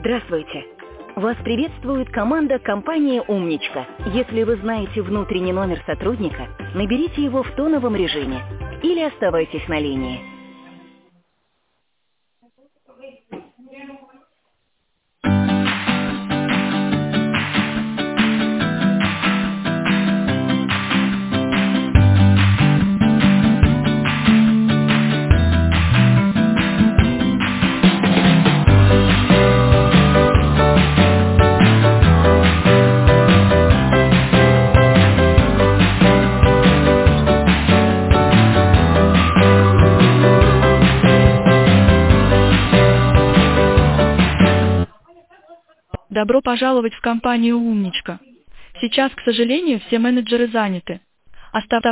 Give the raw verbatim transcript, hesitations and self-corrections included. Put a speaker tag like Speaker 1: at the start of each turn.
Speaker 1: Здравствуйте! Вас приветствует команда компании «Умничка». Если вы знаете внутренний номер сотрудника, наберите его в тоновом режиме или оставайтесь на линии.
Speaker 2: Добро пожаловать в компанию «Умничка». Сейчас, к сожалению, все менеджеры заняты. Оставайтесь